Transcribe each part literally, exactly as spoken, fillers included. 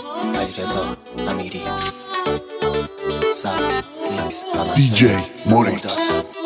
علیرضا امیری زد میکس دی جی موریکس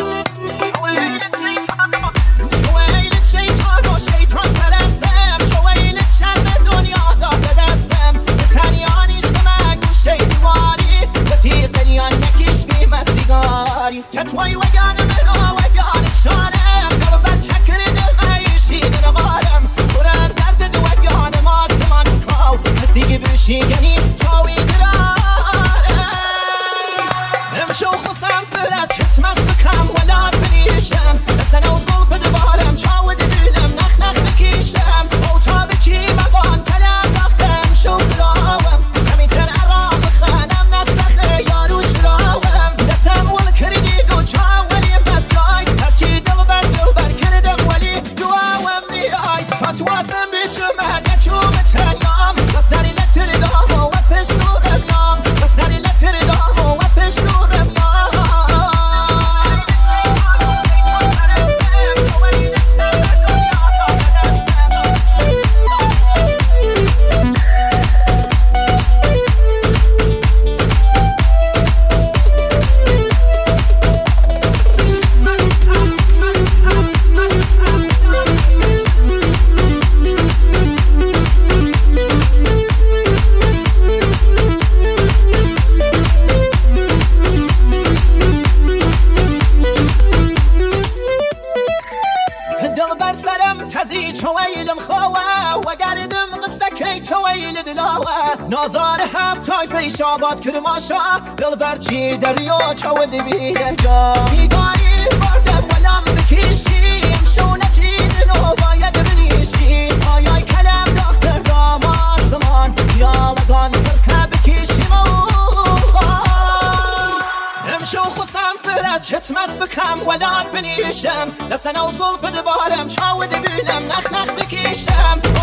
چطوری وگانه مرا وگانه شانم دلو بر چکر دل عیشی دل غارم برم درد دو وگانه ما زمان کاو نسیگی بشیگنی چاوی درارم نمشو خصم فرد چتمت بکم ولاد بنیشم نسنه و ظلف دوارم چاو دبینم نخ نخ بکیشم او تا بچی مبان کلم داختم شو دراوم همین تر عرام خانم نسخه یاروش دراوم نسم ول کردی چاولی مسای هرچی دل بر دل بر کردم ولی دعاوم نیای فتوازم بیشم اگه چوب تنیام بس داری لتر دام و پش نورم یام بس داری لتر دام و پش نورم یام نازار هفت تای پیش آباد کرد ماشا دل برچی دریا چاود بیره جا میگاری بردم ولم بکشیم شونه چیدن و باید بنیشیم آیای کلم داختر داماد زمان یالگان برکه بکشیم امشو خودم فرد چتمت بکم ولاد بنیشم لسنه و ظلف دبارم چاود بینم نخ نخ بکشم